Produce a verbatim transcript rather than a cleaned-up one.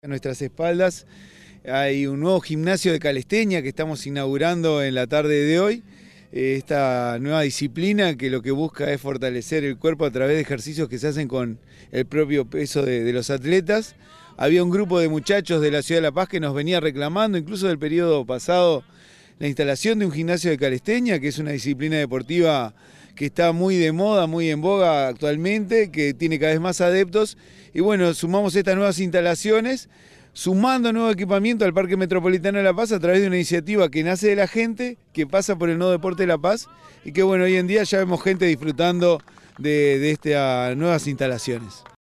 A nuestras espaldas hay un nuevo gimnasio de calistenia que estamos inaugurando en la tarde de hoy. Esta nueva disciplina que lo que busca es fortalecer el cuerpo a través de ejercicios que se hacen con el propio peso de, de los atletas. Había un grupo de muchachos de la ciudad de La Paz que nos venía reclamando, incluso del periodo pasado, la instalación de un gimnasio de calistenia, que es una disciplina deportiva que está muy de moda, muy en boga actualmente, que tiene cada vez más adeptos. Y bueno, sumamos estas nuevas instalaciones, sumando nuevo equipamiento al Parque Metropolitano de La Paz a través de una iniciativa que nace de la gente, que pasa por el Nodo Deporte de La Paz, y que bueno, hoy en día ya vemos gente disfrutando de, de estas nuevas instalaciones.